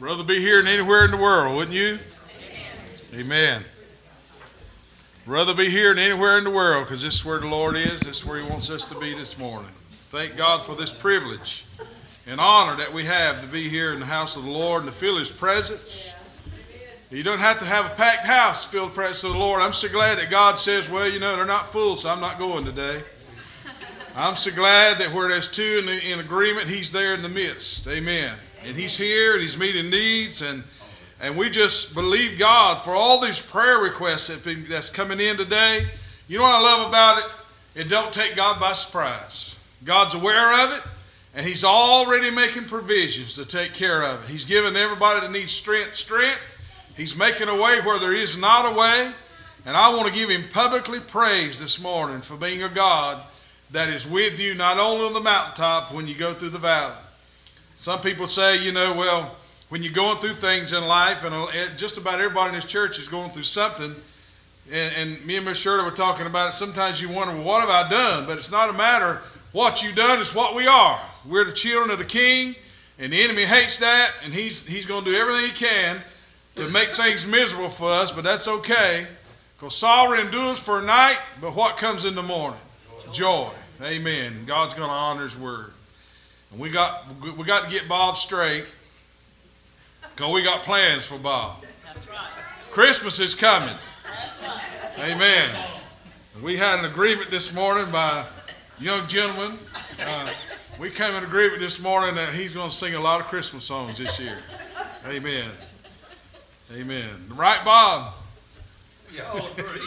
Rather be here than anywhere in the world, wouldn't you? Amen. Rather be here than anywhere in the world, because this is where the Lord is. This is where He wants us to be this morning. Thank God for this privilege and honor that we have to be here in the house of the Lord and to feel His presence. You don't have to have a packed house to feel the presence of the Lord. I'm so glad that God says, well, you know, they're not full, so I'm not going today. I'm so glad that where there's two in agreement, He's there in the midst. Amen. And He's here and He's meeting needs, and we just believe God for all these prayer requests that's coming in today. You know what I love about it? It don't take God by surprise. God's aware of it, and He's already making provisions to take care of it. He's giving everybody that needs strength. He's making a way where there is not a way. And I want to give Him publicly praise this morning for being a God that is with you not only on the mountaintop when you go through the valley. Some people say, you know, well, when you're going through things in life, and just about everybody in this church is going through something, and me and Miss Shirley were talking about it, sometimes you wonder, well, what have I done? But it's not a matter of what you've done, it's what we are. We're the children of the King, and the enemy hates that, and he's going to do everything he can to make things miserable for us, but that's okay, because sorrow endures for a night, but what comes in the morning? Joy. Amen. God's going to honor His word. And we got to get Bob straight, because we got plans for Bob. That's right. Christmas is coming. That's right. Amen. We had an agreement this morning by a young gentleman. We came in agreement this morning that he's going to sing a lot of Christmas songs this year. Amen. Amen. Right, Bob? Y'all agree.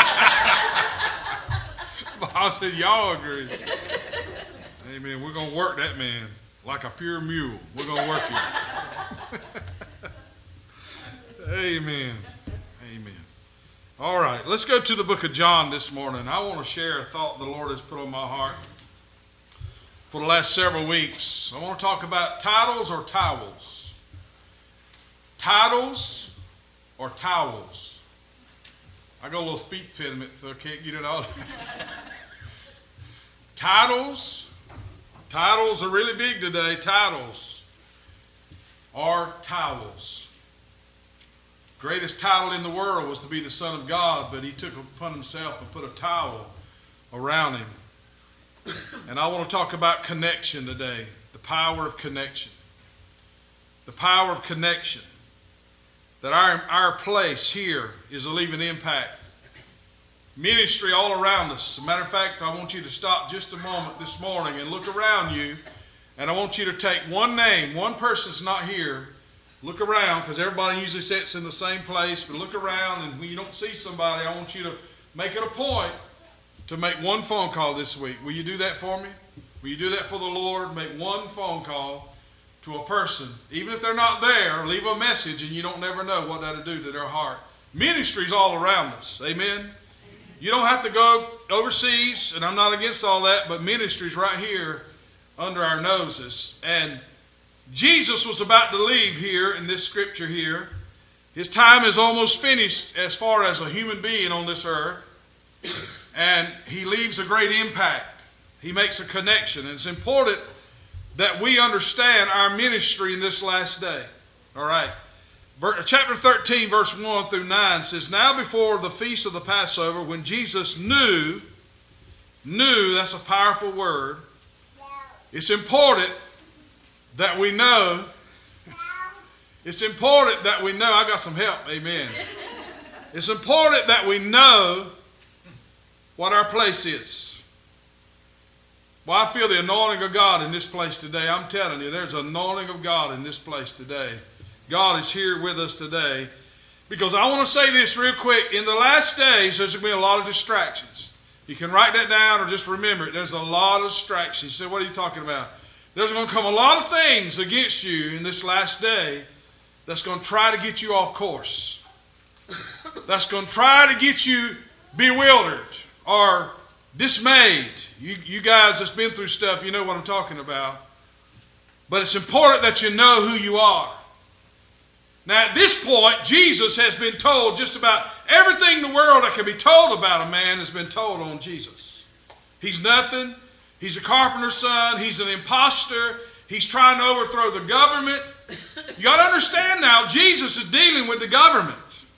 Bob said, y'all agree. Amen. We're going to work that man like a pure mule. We're going to work him. Amen. Amen. All right. Let's go to the book of John this morning. I want to share a thought the Lord has put on my heart for the last several weeks. I want to talk about titles or towels. Titles or towels. I got a little speech impediment, so I can't get it all. Titles. Titles are really big today. Titles or towels. Greatest title in the world was to be the Son of God, but He took upon Himself and put a towel around Him. And I want to talk about connection today. The power of connection. The power of connection. That our place here is a leaving impact. Ministry all around us. As a matter of fact, I want you to stop just a moment this morning and look around you. And I want you to take one name. One person's not here. Look around, because everybody usually sits in the same place. But look around, and when you don't see somebody, I want you to make it a point to make one phone call this week. Will you do that for me? Will you do that for the Lord? Make one phone call to a person. Even if they're not there, leave a message, and you don't never know what that'll do to their heart. Ministry's all around us. Amen? You don't have to go overseas, and I'm not against all that, but ministry's right here under our noses. And Jesus was about to leave here in this scripture here. His time is almost finished as far as a human being on this earth. And He leaves a great impact. He makes a connection. And it's important that we understand our ministry in this last day. All right. Chapter 13, verse 1 through 9 says, now before the feast of the Passover, when Jesus knew, that's a powerful word. It's important that we know. It's important that we know. I got some help. Amen. It's important that we know what our place is. Well, I feel the anointing of God in this place today. I'm telling you, there's an anointing of God in this place today. God is here with us today. Because I want to say this real quick. In the last days, there's going to be a lot of distractions. You can write that down or just remember it. There's a lot of distractions. You say, what are you talking about? There's going to come a lot of things against you in this last day that's going to try to get you off course. That's going to try to get you bewildered or dismayed. You guys that's been through stuff, you know what I'm talking about. But it's important that you know who you are. Now at this point, Jesus has been told just about everything in the world that can be told about a man has been told on Jesus. He's nothing. He's a carpenter's son. He's an imposter. He's trying to overthrow the government. You got to understand now, Jesus is dealing with the government.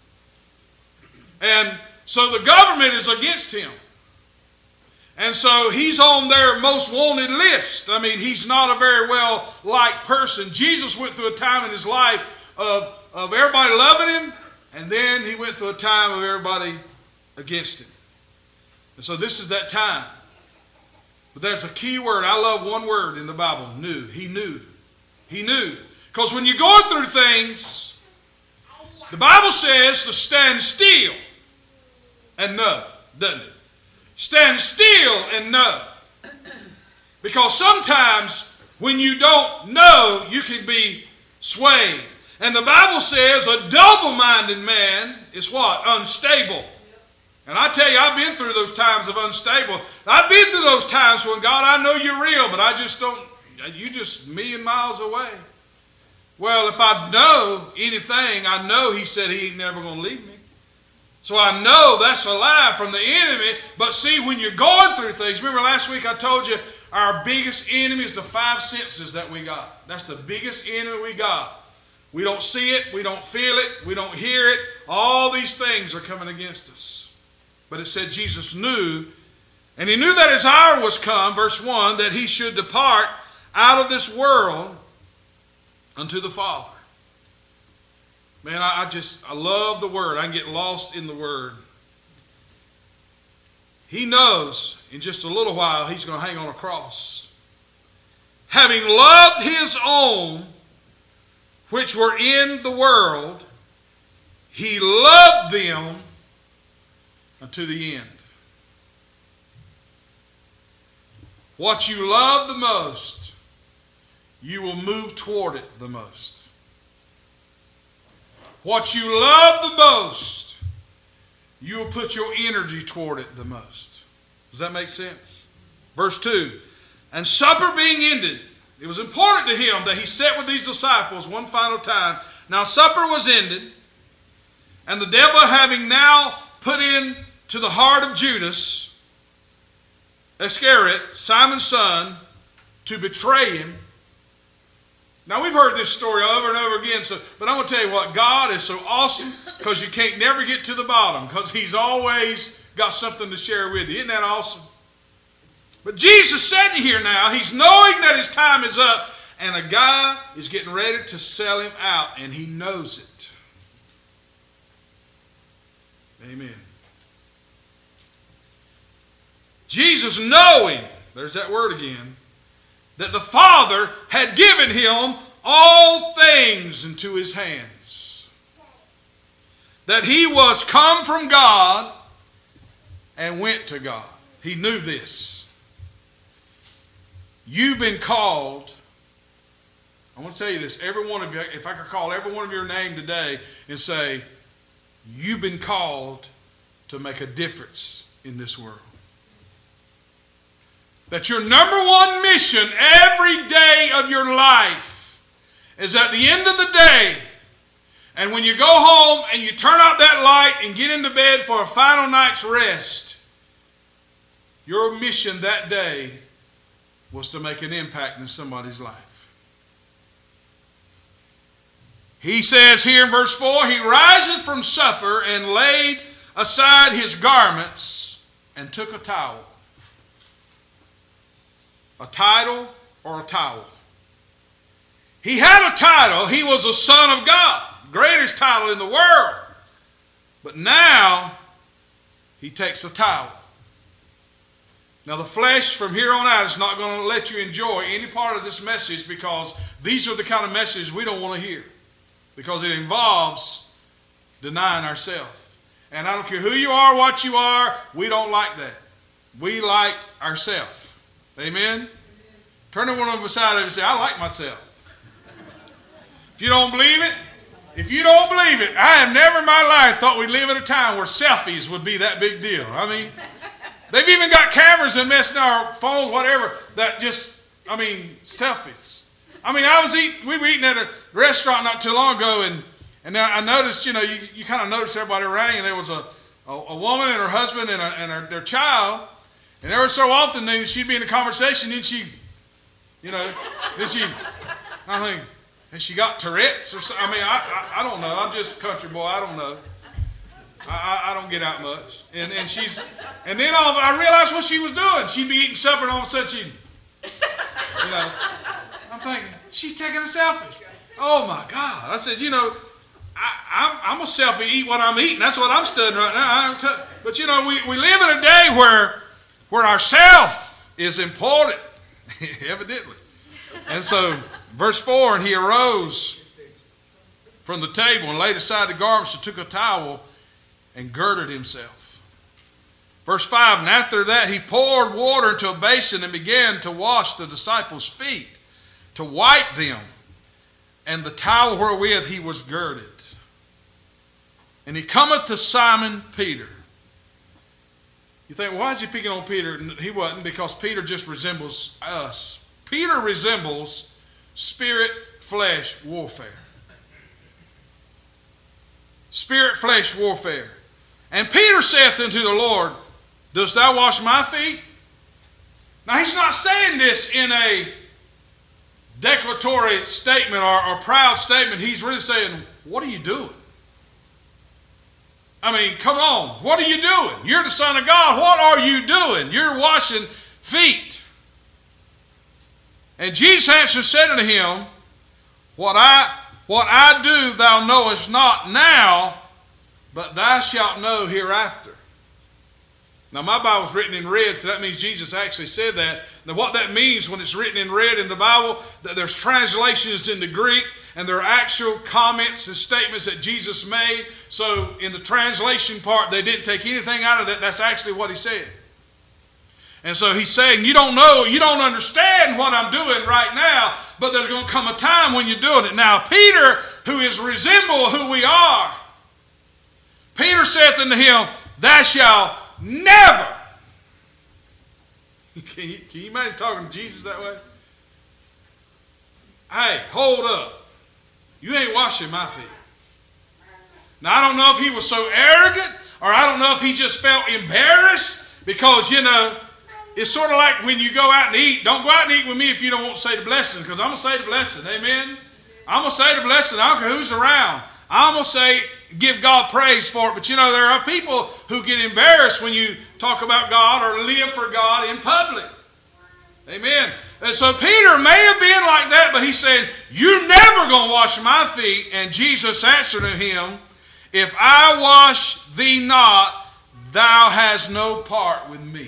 And so the government is against him. And so he's on their most wanted list. I mean, he's not a very well-liked person. Jesus went through a time in his life of everybody loving him, and then he went through a time of everybody against him. And so this is that time. But there's a key word. I love one word in the Bible, knew. He knew. He knew. Because when you're going through things, the Bible says to stand still and know, doesn't it? Stand still and know. Because sometimes when you don't know, you can be swayed. And the Bible says a double-minded man is what? Unstable. And I tell you, I've been through those times of unstable. I've been through those times when, God, I know you're real, but I just don't, you're just a million miles away. Well, if I know anything, I know he said he ain't never going to leave me. So I know that's a lie from the enemy. But see, when you're going through things, remember last week I told you our biggest enemy is the five senses that we got. That's the biggest enemy we got. We don't see it, we don't feel it, we don't hear it. All these things are coming against us. But it said Jesus knew, and he knew that his hour was come, verse 1, that he should depart out of this world unto the Father. Man, I love the Word. I can get lost in the Word. He knows in just a little while he's going to hang on a cross. Having loved his own which were in the world, he loved them unto the end. What you love the most, you will move toward it the most. What you love the most, you will put your energy toward it the most. Does that make sense? Verse 2, and supper being ended, it was important to him that he sat with these disciples one final time. Now supper was ended, and the devil having now put into the heart of Judas Iscariot, Simon's son, to betray him. Now we've heard this story over and over again, but I'm going to tell you what, God is so awesome because you can't never get to the bottom because he's always got something to share with you. Isn't that awesome? But Jesus sitting here now, he's knowing that his time is up, and a guy is getting ready to sell him out, and he knows it. Amen. Jesus knowing, there's that word again, that the Father had given him all things into his hands. That he was come from God and went to God. He knew this. You've been called. I want to tell you this. Every one of you, if I could call every one of your name today and say, you've been called to make a difference in this world. That your number one mission every day of your life is at the end of the day, and when you go home and you turn out that light and get into bed for a final night's rest, your mission that day was to make an impact in somebody's life. He says here in verse 4, he riseth from supper and laid aside his garments and took a towel. A title or a towel. He had a title. He was a son of God. Greatest title in the world. But now he takes a towel. Now the flesh from here on out is not going to let you enjoy any part of this message because these are the kind of messages we don't want to hear. Because it involves denying ourselves. And I don't care who you are, what you are, we don't like that. We like ourselves. Amen? Turn to one of them beside him and say, I like myself. If you don't believe it, I have never in my life thought we'd live in a time where selfies would be that big deal. I mean, they've even got cameras and messing our phones, whatever, that just, selfies. We were eating at a restaurant not too long ago, and now I noticed, you kind of noticed everybody around, and there was a woman and her husband and their child. And every so often, then she'd be in a conversation, I think, Has she got Tourette's or something? I mean, I don't know. I'm just a country boy. I don't know. I don't get out much. And then I realized what she was doing. She'd be eating supper and all of a sudden she'd, I'm thinking, she's taking a selfie. Oh my God. I said, I'm a selfie, eat what I'm eating. That's what I'm studying right now. But we live in a day where our self is important, evidently. And so, verse 4, and he arose from the table and laid aside the garments and took a towel and girded himself. Verse 5, and after that he poured water into a basin and began to wash the disciples' feet, to wipe them, and the towel wherewith he was girded. And he cometh to Simon Peter. You think, why is he picking on Peter? He wasn't, because Peter just resembles us. Peter resembles spirit-flesh warfare. Spirit-flesh warfare. And Peter saith unto the Lord, dost thou wash my feet? Now he's not saying this in a declaratory statement or proud statement. He's really saying, what are you doing? I mean, come on. What are you doing? You're the Son of God. What are you doing? You're washing feet. And Jesus answered, said unto him, What I do thou knowest not now, but thou shalt know hereafter. Now my Bible's written in red, so that means Jesus actually said that. Now what that means when it's written in red in the Bible, that there's translations in the Greek, and there are actual comments and statements that Jesus made. So in the translation part, they didn't take anything out of that. That's actually what he said. And so he's saying, you don't know, you don't understand what I'm doing right now, but there's going to come a time when you're doing it. Now Peter, who is resemble who we are, Peter saith unto him, thou shalt never. Can you imagine talking to Jesus that way? Hey, hold up. You ain't washing my feet. Now, I don't know if he was so arrogant, or I don't know if he just felt embarrassed, because, it's sort of like when you go out and eat. Don't go out and eat with me if you don't want to say the blessing, because I'm going to say the blessing. Amen? I'm going to say the blessing. I don't care who's around. I'm going to say, give God praise for it. But there are people who get embarrassed when you talk about God or live for God in public. Amen. And so Peter may have been like that, but he's saying, you're never going to wash my feet. And Jesus answered him, if I wash thee not, thou hast no part with me.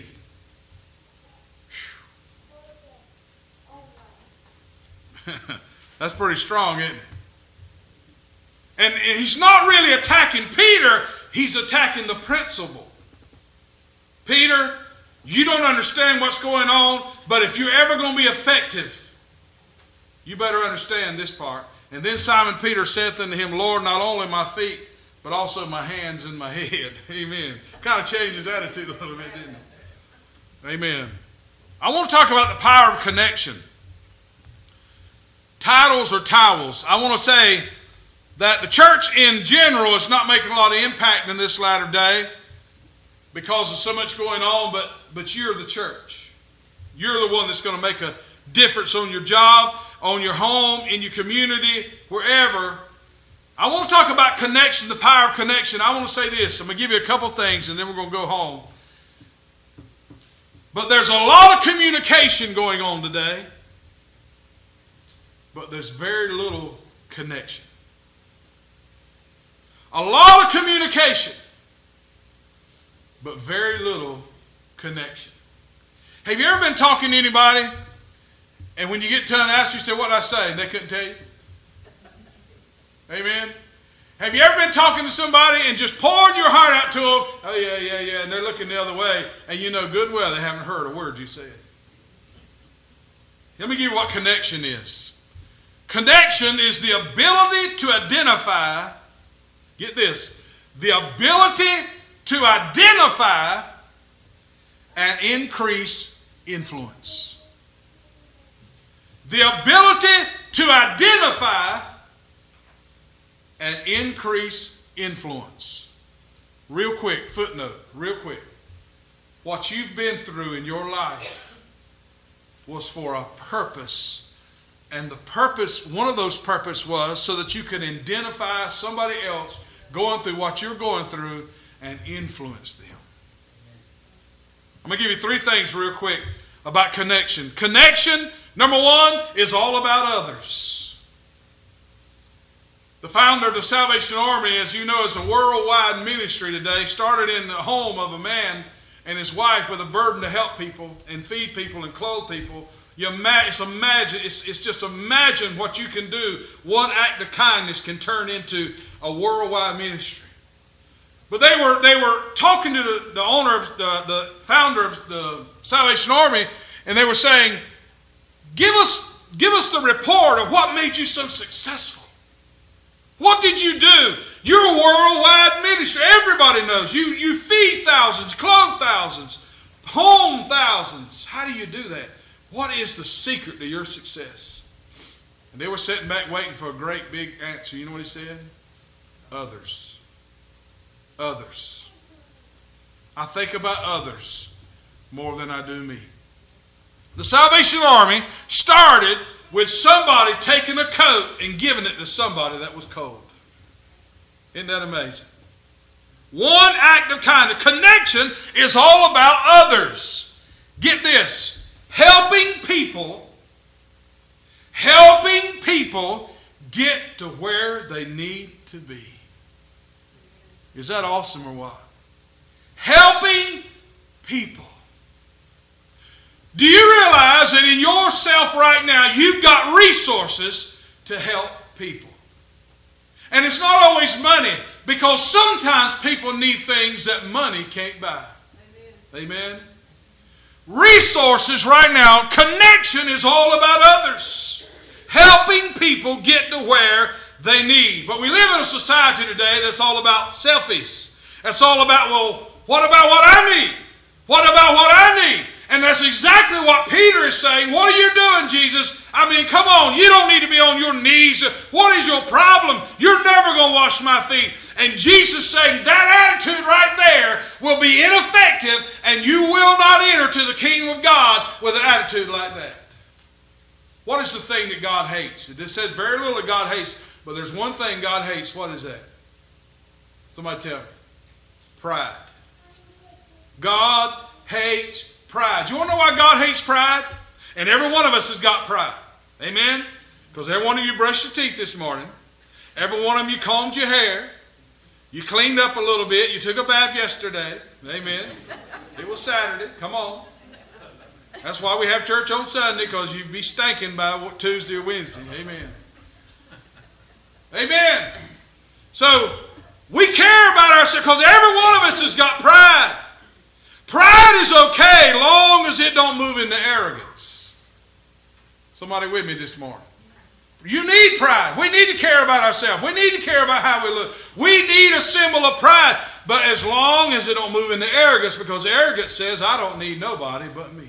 That's pretty strong, isn't it? And he's not really attacking Peter, he's attacking the principle. Peter, you don't understand what's going on, but if you're ever going to be effective, you better understand this part. And then Simon Peter saith unto him, Lord, not only my feet, but also my hands and my head. Amen. Kind of changed his attitude a little bit, didn't it? Amen. I want to talk about the power of connection. Titles or towels. I want to say that the church in general is not making a lot of impact in this latter day because of so much going on, but you're the church. You're the one that's going to make a difference on your job, on your home, in your community, wherever. I want to talk about connection, the power of connection. I want to say this. I'm going to give you a couple things and then we're going to go home. But there's a lot of communication going on today, but there's very little connection. A lot of communication, but very little connection. Have you ever been talking to anybody, and when you get done and ask you, say, what did I say? And they couldn't tell you? Amen? Have you ever been talking to somebody and just pouring your heart out to them? Oh, yeah, and they're looking the other way, and you know good and well they haven't heard a word you said. Let me give you what connection is. Connection is the ability to identify, get this, the ability to identify and increase influence. The ability to identify and increase influence. Real quick, footnote, real quick. What you've been through in your life was for a purpose And the purpose, one of those purposes was so that you can identify somebody else going through what you're going through and influence them. I'm going to give you 3 things real quick about connection. Connection, number 1, is all about others. The founder of the Salvation Army, as you know, is a worldwide ministry today, started in the home of a man and his wife with a burden to help people and feed people and clothe people. It's just imagine what you can do. One act of kindness can turn into a worldwide ministry. But they were talking to the owner of the founder of the Salvation Army, and they were saying, give us the report of what made you so successful. What did you do? You're a worldwide ministry. Everybody knows. You feed thousands, clothe thousands, home thousands. How do you do that? What is the secret to your success? And they were sitting back waiting for a great big answer. You know what he said? Others. Others. I think about others more than I do me. The Salvation Army started with somebody taking a coat and giving it to somebody that was cold. Isn't that amazing? One act of kindness. Connection is all about others. Get this. Helping people get to where they need to be. Is that awesome or what? Helping people. Do you realize that in yourself right now you've got resources to help people? And it's not always money, because sometimes people need things that money can't buy. Amen. Amen. Resources right now, connection is all about others. Helping people get to where they need. But we live in a society today that's all about selfies. That's all about, well, what about what I need? What about what I need? And that's exactly what Peter is saying. What are you doing, Jesus? I mean, come on. You don't need to be on your knees. What is your problem? You're never going to wash my feet. And Jesus saying that attitude right there will be ineffective, and you will not enter to the kingdom of God with an attitude like that. What is the thing that God hates? It says very little that God hates, but there's one thing God hates. What is that? Somebody tell me. Pride. God hates pride. Do you want to know why God hates pride? And every one of us has got pride. Amen? Because every one of you brushed your teeth this morning. Every one of you combed your hair. You cleaned up a little bit. You took a bath yesterday. Amen. It was Saturday. Come on. That's why we have church on Sunday, because you'd be stinking by Tuesday or Wednesday. Amen. Amen. So, we care about ourselves, because every one of us has got pride. Pride is okay long as it don't move into arrogance. Somebody with me this morning? You need pride. We need to care about ourselves. We need to care about how we look. We need a symbol of pride. But as long as it don't move into arrogance, because arrogance says, I don't need nobody but me.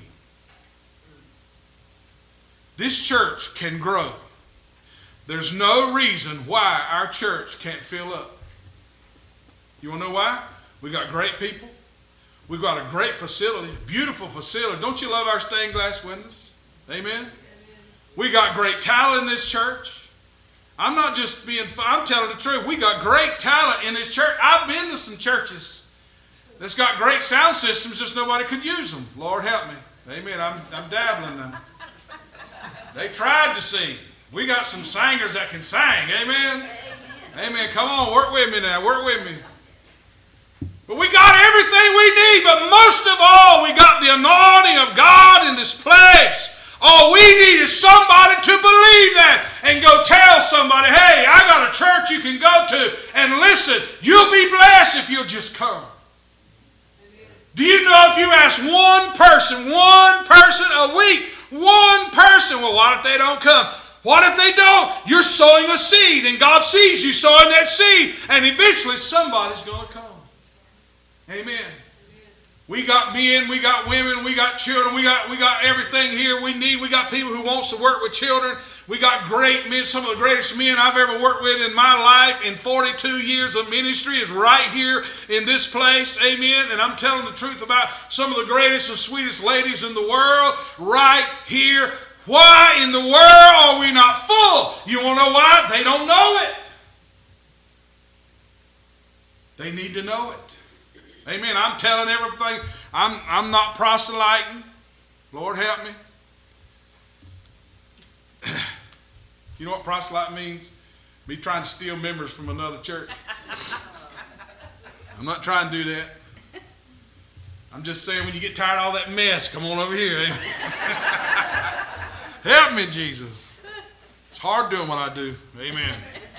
This church can grow. There's no reason why our church can't fill up. You want to know why? We got great people. We've got a great facility, beautiful facility. Don't you love our stained glass windows? Amen? We got great talent in this church. I'm not just I'm telling the truth. We got great talent in this church. I've been to some churches that's got great sound systems, just nobody could use them. Lord help me. Amen. I'm dabbling them. They tried to sing. We got some singers that can sing. Amen. Amen. Come on, work with me now. Work with me. But we got everything we need. But most of all, we got the anointing of God in this place. All we need is somebody to believe that and go tell somebody, hey, I got a church you can go to, and listen, you'll be blessed if you'll just come. Do you know if you ask one person a week, one person, well, what if they don't come? What if they don't? You're sowing a seed, and God sees you sowing that seed, and eventually somebody's going to come. Amen. We got men, we got women, we got children, we got everything here we need. We got people who wants to work with children. We got great men. Some of the greatest men I've ever worked with in my life in 42 years of ministry is right here in this place. Amen. And I'm telling the truth about some of the greatest and sweetest ladies in the world right here Why in the world are we not full? You want to know why? They don't know it. They need to know it. Amen. I'm telling everything. I'm not proselyting. Lord help me. You know what proselyte means? Me trying to steal members from another church. I'm not trying to do that. I'm just saying when you get tired of all that mess, come on over here. Amen. Help me, Jesus. It's hard doing what I do. Amen.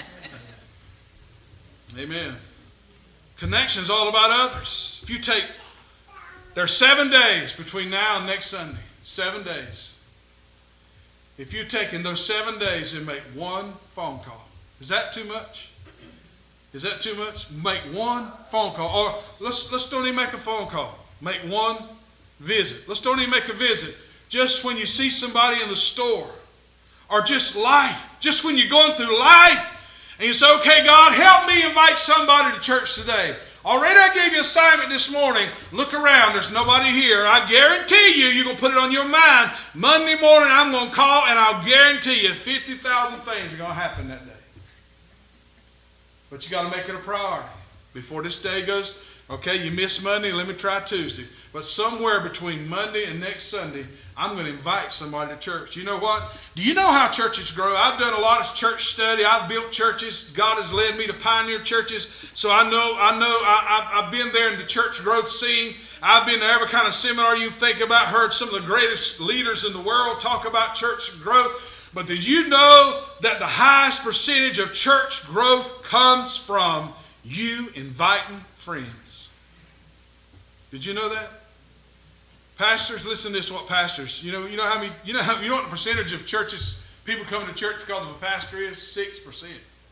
Amen. Connection is all about others. If you take, there's 7 days between now and next Sunday. 7 days. If you take in those 7 days and make one phone call, is that too much? Is that too much? Make one phone call. Or let's don't even make a phone call. Make one visit. Let's don't even make a visit. Just when you see somebody in the store. Or just life. Just when you're going through life. And you say, okay, God, help me invite somebody to church today. Already I gave you an assignment this morning. Look around. There's nobody here. I guarantee you're going to put it on your mind. Monday morning I'm going to call and I'll guarantee you 50,000 things are going to happen that day. But you got to make it a priority. Before this day goes, okay, you missed Monday, let me try Tuesday. But somewhere between Monday and next Sunday, I'm going to invite somebody to church. You know what? Do you know how churches grow? I've done a lot of church study. I've built churches. God has led me to pioneer churches. So I've been there in the church growth scene. I've been to every kind of seminar you think about, heard some of the greatest leaders in the world talk about church growth. But did you know that the highest percentage of church growth comes from you inviting friends? Did you know that? Pastors, listen to this. What pastors? You know what the percentage of churches, people coming to church because of a pastor is? 6%.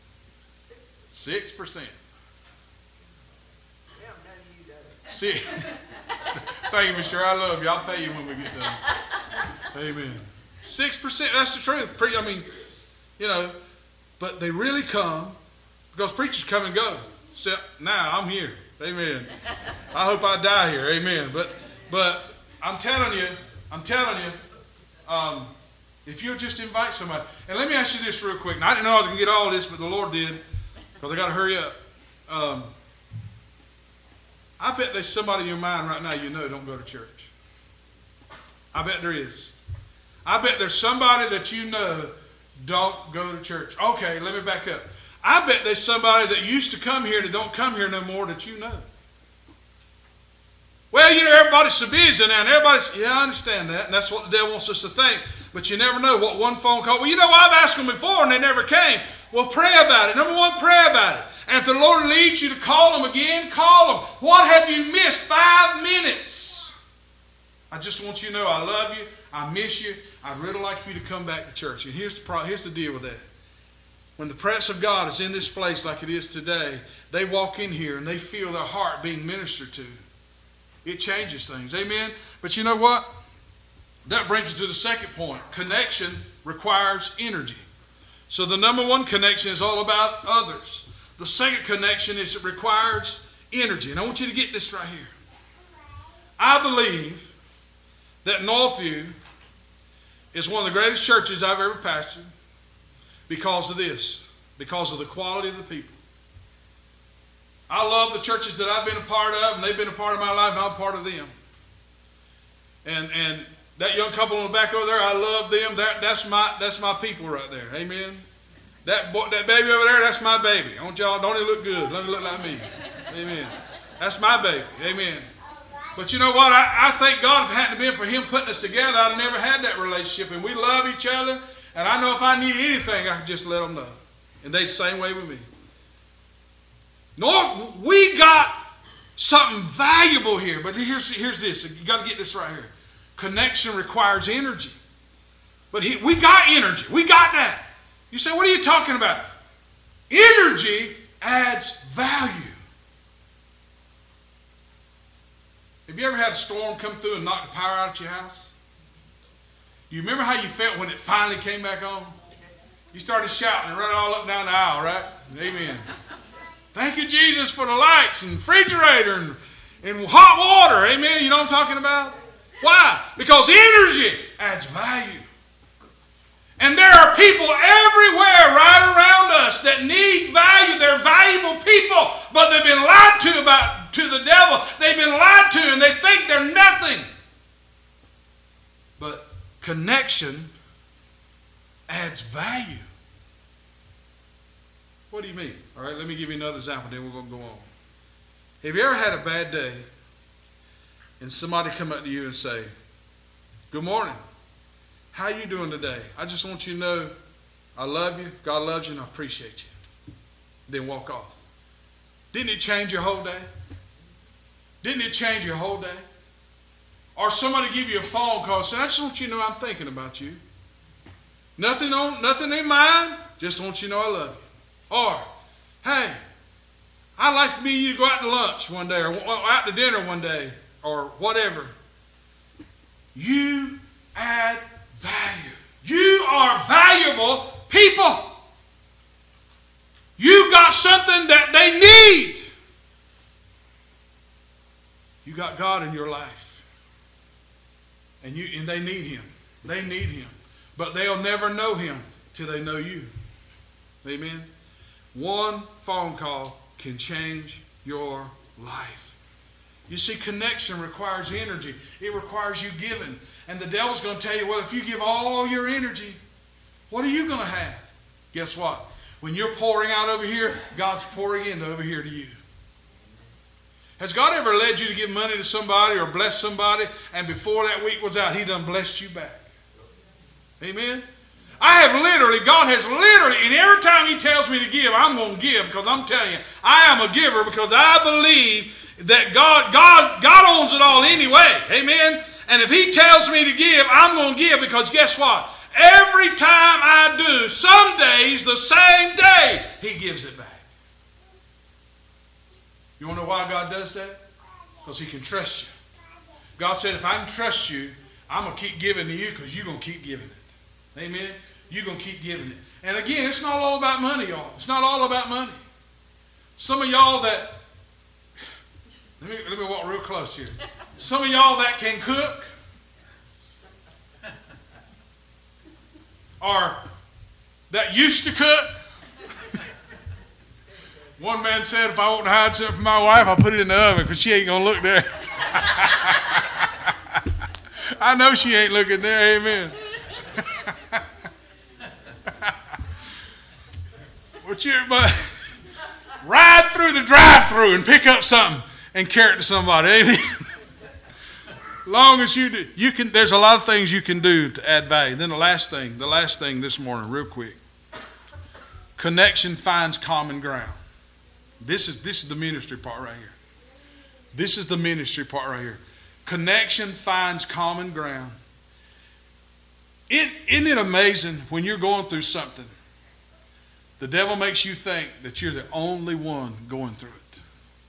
6%. See, thank you, Miss Sherry. I love you. I'll pay you when we get done. Amen. 6%. That's the truth. But they really come because preachers come and go. Except now I'm here. Amen. I hope I die here. Amen. But I'm telling you, if you'll just invite somebody. And let me ask you this real quick. And I didn't know I was going to get all this, but the Lord did, because I got to hurry up. I bet there's somebody in your mind right now you know don't go to church. I bet there is. I bet there's somebody that you know don't go to church. Okay, let me back up. I bet there's somebody that used to come here that don't come here no more that you know. Well, everybody's so busy now, and I understand that, and that's what the devil wants us to think. But you never know what one phone call. Well, I've asked them before, and they never came. Well, pray about it. Number one, pray about it. And if the Lord leads you to call them again, call them. What have you missed? 5 minutes. I just want you to know I love you. I miss you. I'd really like for you to come back to church. And here's the deal with that. When the presence of God is in this place like it is today, they walk in here and they feel their heart being ministered to. It changes things. Amen? But you know what? That brings us to the second point. Connection requires energy. So the number one connection is all about others. The second connection is it requires energy. And I want you to get this right here. I believe that Northview is one of the greatest churches I've ever pastored because of this, because of the quality of the people. I love the churches that I've been a part of, and they've been a part of my life, and I'm a part of them. And that young couple on the back over there, I love them. That's my people right there. Amen. That baby over there, that's my baby. I want y'all, don't even look good. Let me look like me. Amen. That's my baby. Amen. But you know what? I thank God if it hadn't been for Him putting us together, I'd have never had that relationship. And we love each other. And I know if I needed anything, I could just let them know. And they the same way with me. No, we got something valuable here. But here's this. You got to get this right here. Connection requires energy. But we got energy. We got that. You say, what are you talking about? Energy adds value. Have you ever had a storm come through and knock the power out at your house? Do you remember how you felt when it finally came back on? You started shouting and running all up and down the aisle, right? Amen. Thank you, Jesus, for the lights and refrigerator and hot water. Amen. You know what I'm talking about? Why? Because energy adds value. And there are people everywhere right around us that need value. They're valuable people, but they've been lied to the devil. They've been lied to, and they think they're nothing. But connection adds value. What do you mean? All right, let me give you another example, then we're going to go on. Have you ever had a bad day and somebody come up to you and say, "Good morning. How you doing today? I just want you to know I love you, God loves you, and I appreciate you." Then walk off. Didn't it change your whole day? Didn't it change your whole day? Or somebody give you a phone call and say, "I just want you to know I'm thinking about you. Nothing in mind, just want you to know I love you." Or, "Hey, I'd like for me and you to go out to lunch one day, or out to dinner one day, or whatever." You add value. You are valuable people. You got something that they need. You got God in your life. And they need Him. They need Him. But they'll never know Him till they know you. Amen. One phone call can change your life. You see, connection requires energy. It requires you giving. And the devil's going to tell you, well, if you give all your energy, what are you going to have? Guess what? When you're pouring out over here, God's pouring into over here to you. Has God ever led you to give money to somebody or bless somebody, and before that week was out, He done blessed you back? Amen? God has literally, and every time He tells me to give, I'm going to give, because I'm telling you, I am a giver because I believe that God owns it all anyway. Amen? And if He tells me to give, I'm going to give, because guess what? Every time I do, some days, the same day, He gives it back. You want to know why God does that? Because He can trust you. God said, if I can trust you, I'm going to keep giving to you because you're going to keep giving it. Amen? You're going to keep giving it. And again, it's not all about money, y'all. It's not all about money. Some of y'all that, let me walk real close here. Some of y'all that can cook, or that used to cook. One man said, if I want to hide something from my wife, I'll put it in the oven because she ain't going to look there. I know she ain't looking there. Amen. But ride through the drive-thru and pick up something and carry it to somebody. Amen. Long as you do, there's a lot of things you can do to add value. Then the last thing this morning, real quick. Connection finds common ground. This is the ministry part right here. This is the ministry part right here. Connection finds common ground. Isn't it amazing when you're going through something, the devil makes you think that you're the only one going through it.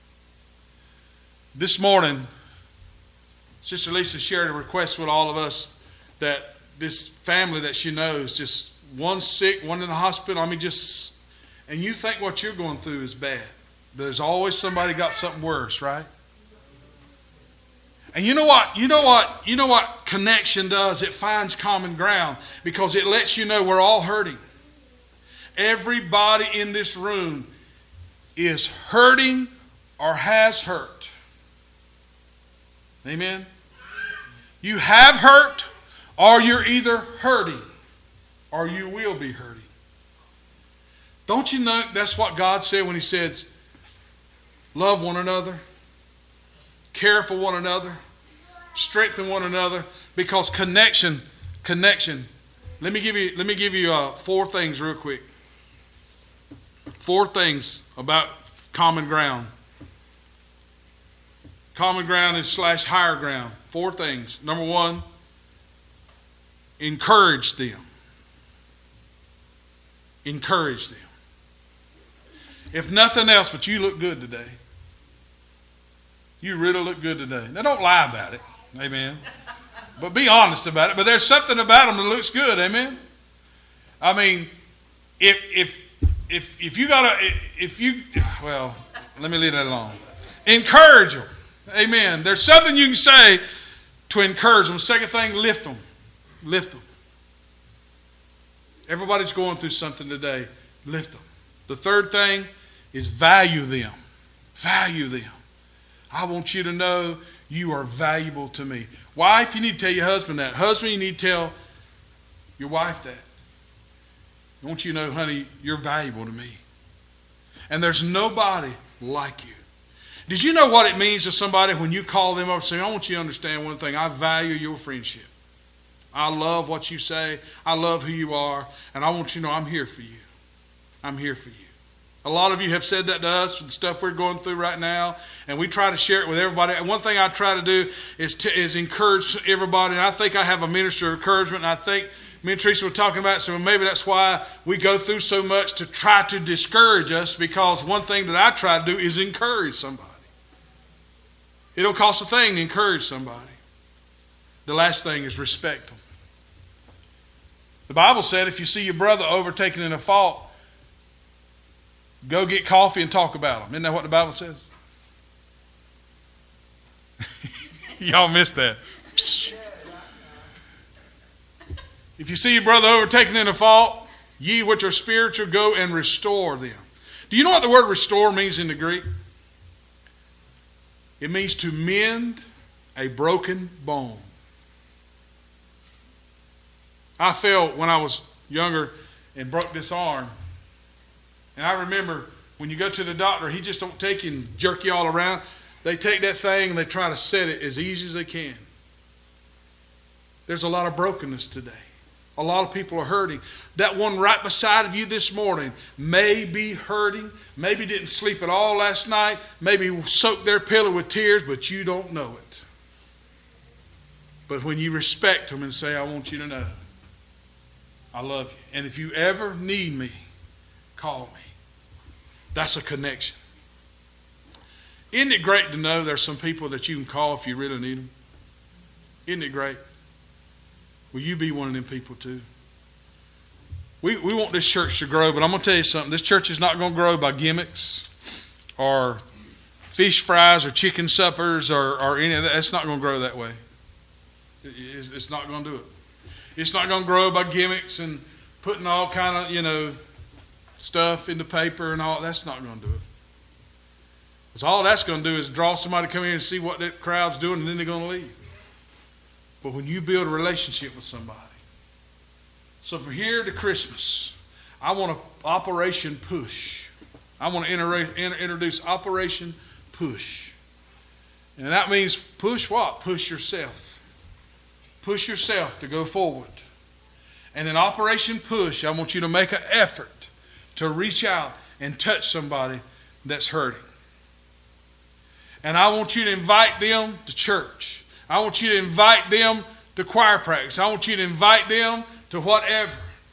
This morning, Sister Lisa shared a request with all of us that this family that she knows, just one sick, one in the hospital. And you think what you're going through is bad. There's always somebody got something worse, right? And you know what connection does? It finds common ground because it lets you know we're all hurting. Everybody in this room is hurting or has hurt. Amen? You have hurt, or you're either hurting or you will be hurting. Don't you know that's what God said when He says, love one another, care for one another, strengthen one another, because connection. Let me give you 4 things real quick. 4 things about common ground. Common ground is / higher ground. 4 things. Number 1, encourage them. Encourage them. If nothing else, but you look good today. You really look good today. Now don't lie about it. Amen. But be honest about it. But there's something about them that looks good. Amen. I mean, let me leave that alone. Encourage them. Amen. There's something you can say to encourage them. Second thing, lift them. Lift them. Everybody's going through something today. Lift them. The third thing is value them. Value them. I want you to know you are valuable to me. Wife, you need to tell your husband that. Husband, you need to tell your wife that. I want you to know, honey, you're valuable to me. And there's nobody like you. Did you know what it means to somebody when you call them up and say, I want you to understand one thing. I value your friendship. I love what you say. I love who you are. And I want you to know I'm here for you. I'm here for you. A lot of you have said that to us with the stuff we're going through right now. And we try to share it with everybody. And one thing I try to do is encourage everybody. And I think I have a ministry of encouragement. And I think me and Teresa were talking about it, so maybe that's why we go through so much to try to discourage us, because one thing that I try to do is encourage somebody. It don't cost a thing to encourage somebody. The last thing is respect them. The Bible said if you see your brother overtaken in a fault, go get coffee and talk about him. Isn't that what the Bible says? Y'all missed that. If you see your brother overtaken in a fault, ye which are spiritual, go and restore them. Do you know what the word restore means in the Greek? It means to mend a broken bone. I fell when I was younger and broke this arm. And I remember when you go to the doctor, he just don't take you and jerk you all around. They take that thing and they try to set it as easy as they can. There's a lot of brokenness today. A lot of people are hurting. That one right beside of you this morning may be hurting, maybe didn't sleep at all last night, maybe soaked their pillow with tears, but you don't know it. But when you respect them and say, I want you to know, I love you. And if you ever need me, call me. That's a connection. Isn't it great to know there's some people that you can call if you really need them? Isn't it great? Will you be one of them people too? We want this church to grow, but I'm going to tell you something. This church is not going to grow by gimmicks or fish fries or chicken suppers or any of that. It's not going to grow that way. It's not going to do it. It's not going to grow by gimmicks and putting all kind of, stuff in the paper and all. That's not going to do it. Because all that's going to do is draw somebody to come in and see what that crowd's doing, and then they're going to leave. But when you build a relationship with somebody. So from here to Christmas, I want to Operation Push. I want to introduce Operation Push. And that means push what? Push yourself. Push yourself to go forward. And in Operation Push, I want you to make an effort to reach out and touch somebody that's hurting. And I want you to invite them to church. I want you to invite them to choir practice. I want you to invite them to whatever.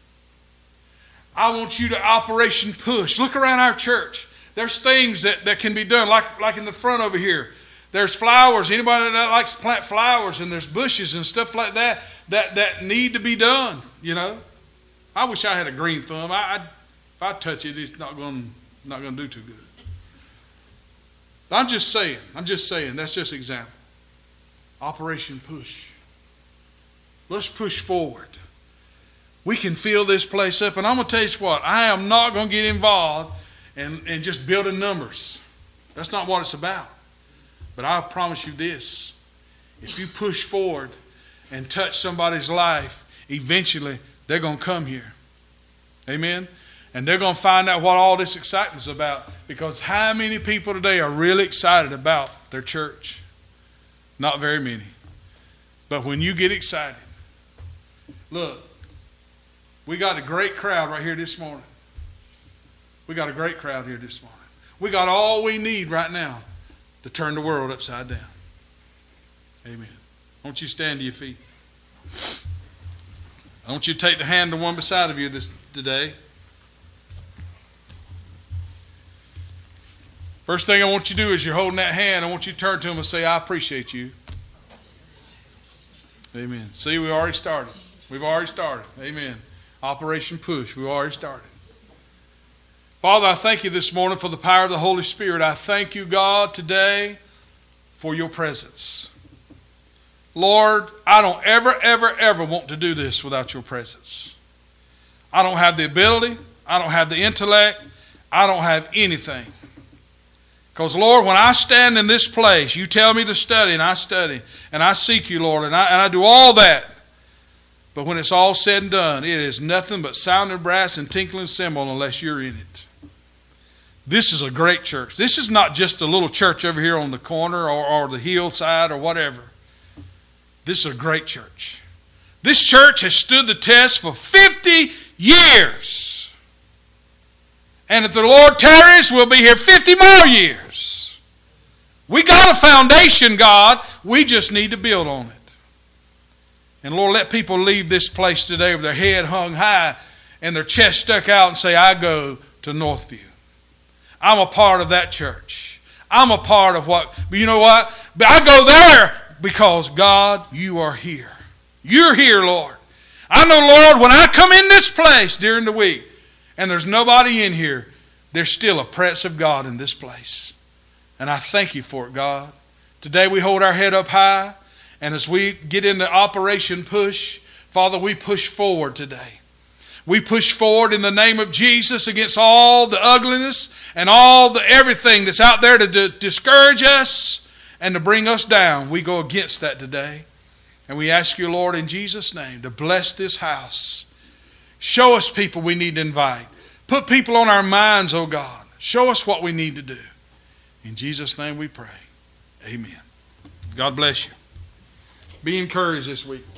I want you to Operation Push. Look around our church. There's things that can be done, like in the front over here. There's flowers. Anybody that likes to plant flowers, and there's bushes and stuff like that need to be done, I wish I had a green thumb. If I touch it, it's not going to do too good. I'm just saying. That's just an example. Operation Push. Let's push forward. We can fill this place up. And I'm going to tell you what. I am not going to get involved in just building numbers. That's not what it's about. But I promise you this. If you push forward and touch somebody's life, eventually they're going to come here. Amen? And they're going to find out what all this excitement's about. Because how many people today are really excited about their church? Not very many. But when you get excited, look, we got a great crowd right here this morning. We got a great crowd here this morning. We got all we need right now to turn the world upside down. Amen. I want you to stand to your feet. I want you to take the hand of one beside of you today. First thing I want you to do is you're holding that hand. I want you to turn to him and say, I appreciate you. Amen. See, we already started. We've already started. Amen. Operation Push. We've already started. Father, I thank you this morning for the power of the Holy Spirit. I thank you, God, today for your presence. Lord, I don't ever want to do this without your presence. I don't have the ability. I don't have the intellect. I don't have anything. Because, Lord, when I stand in this place, you tell me to study, and I study, and I seek you, Lord, and I do all that. But when it's all said and done, it is nothing but sounding brass and tinkling cymbal unless you're in it. This is a great church. This is not just a little church over here on the corner or the hillside or whatever. This is a great church. This church has stood the test for 50 years. And if the Lord tarries, we'll be here 50 more years. We got a foundation, God. We just need to build on it. And Lord, let people leave this place today with their head hung high and their chest stuck out and say, I go to Northview. I'm a part of that church. I'm a part of what, but you know what? I go there because, God, you are here. You're here, Lord. I know, Lord, when I come in this place during the week and there's nobody in here, there's still a presence of God in this place. And I thank you for it, God. Today we hold our head up high, and as we get into Operation Push, Father, we push forward today. We push forward in the name of Jesus against all the ugliness and all the everything that's out there to discourage us and to bring us down. We go against that today. And we ask you, Lord, in Jesus' name, to bless this house. Show us people we need to invite. Put people on our minds, oh God. Show us what we need to do. In Jesus' name we pray. Amen. God bless you. Be encouraged this week.